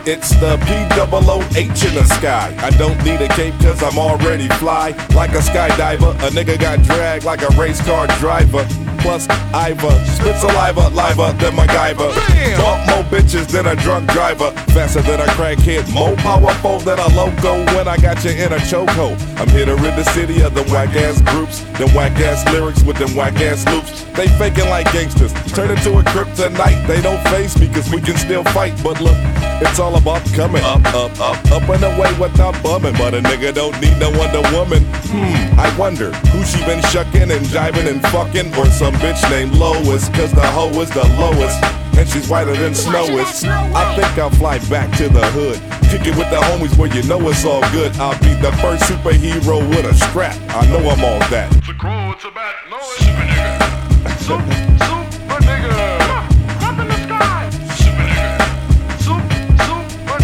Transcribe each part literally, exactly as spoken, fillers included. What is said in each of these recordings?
It's the P O O H in the sky. I don't need a cape cause I'm already fly. Like a skydiver, a nigga got dragged like a race car driver. Plus, Iva, spit saliva, liver than MacGyver. Talk more bitches than a drunk driver. Faster than a crackhead, more powerful than a loco when I got you in a chokehold. I'm here to rid the city of them whack ass groups, them whack ass lyrics with them whack ass loops. They faking like gangsters, turn into a kryptonite. They don't face me cause we can still fight. But look, it's all about coming up, up, up, up and away without bumming. But a nigga don't need no Wonder Woman. Hmm, I wonder who she been shucking and jiving and fucking, or some bitch named Lois, cause the hoe is the lowest and she's whiter than snow is. I think I'll fly back to the hood, kick it with the homies where you know it's all good. I'll be the first superhero with a strap. I know I'm all that. It's a crow, it's a bat, no it's super nigga. Soup, super nigga. Up in the sky. Super nigga. Soup, super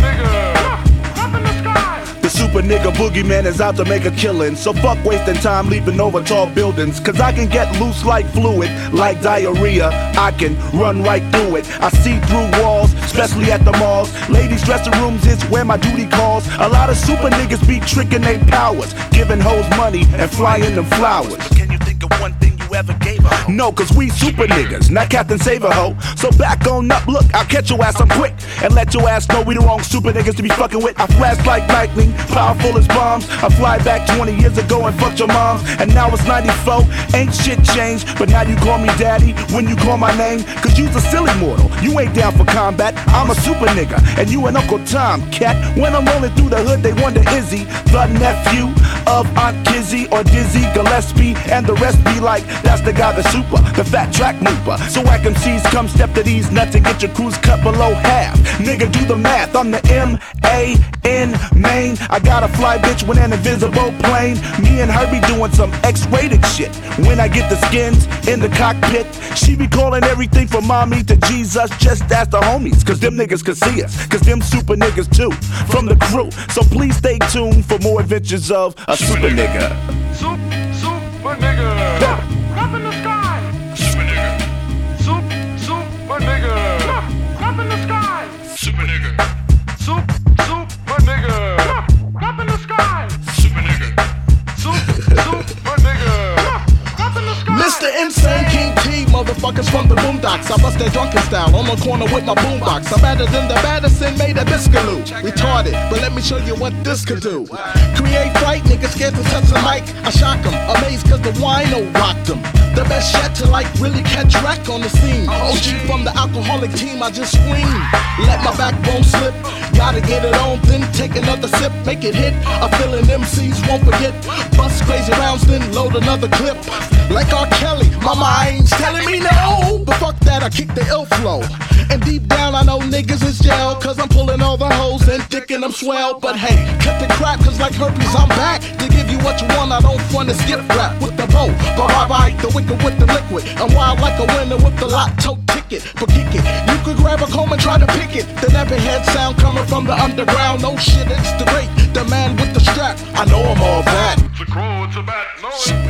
nigga. Up in the sky. The super nigga boogeyman is out to make a killing. So fuck wasting time leaping over tall buildings. Cause I can get loose like fluid, like diarrhea. I can run right through it. I see through walls, especially at the malls. Ladies' dressing rooms is where my duty calls. A lot of super niggas be tricking they powers, giving hoes money and flying them flowers. Can you think of one thing you ever gave her? No, cause we super niggas, not Captain Save-A-Ho. So back on up, look, I'll catch your ass, I'm quick. And let your ass know we the wrong super niggas to be fucking with. I flash like lightning, powerful as bombs. I fly back twenty years ago and fucked your moms. And now it's ninety-four, ain't shit changed. But now you call me daddy when you call my name. Cause you's a silly mortal, you ain't down for combat. I'm a super nigga, and you an Uncle Tom, cat. When I'm rolling through the hood, they wonder is he the nephew of Aunt Kizzy or Dizzy Gillespie? And the rest be like, that's the guy that's super, the fat track mover. So whack M Cs come step to these nuts and get your crews cut below half. Nigga, do the math, I'm the M A N main. I got a fly bitch with an invisible plane. Me and her be doing some X-rated shit. When I get the skins in the cockpit, she be calling everything from mommy to Jesus. Just ask the homies, cause them niggas can see us. Cause them super niggas too, from the crew. So please stay tuned for more adventures of a super nigga. Soup, super nigga. Up in the sky. Super nigga. Soup, super nigga. Up in the sky. Super nigga. Soup, super nigga. Up in the sky. Super nigga. Soup, super nigga. Up in the sky. Mister Insane King T, motherfuckers from the boondocks. I bust that drunken style on the corner with my boombox. I'm better than the baddest and made a biscaloo. Retarded, but let me show you what this could do. Create fright, niggas scared to touch the mic. I shock them, amazed cause the wino rocked them. The best yet to like really catch wreck on the scene. O G from the alcoholic team, I just scream. Let my backbone slip, gotta get it on, then take another sip, make it hit. A feeling M Cs won't forget. Bust crazy rounds, then load another clip. Like R. Kelly, my mind's telling me no. But fuck that, I kick the ill flow. And deep down I know niggas is jail, cause I'm pulling all the hoes and dicking them swell. But hey, cut the crap, cause like herpes I'm back to give you what you want. I don't front this gift wrap with the bow, but I bite the wicked with the liquid. I'm wild like a winner with the lotto ticket. But kick it, you could grab a comb and try to pick it. The never head sound coming from the underground. No shit, it's the great, the man with the strap. I know I'm all that. It's a crow, it's a bat, no it's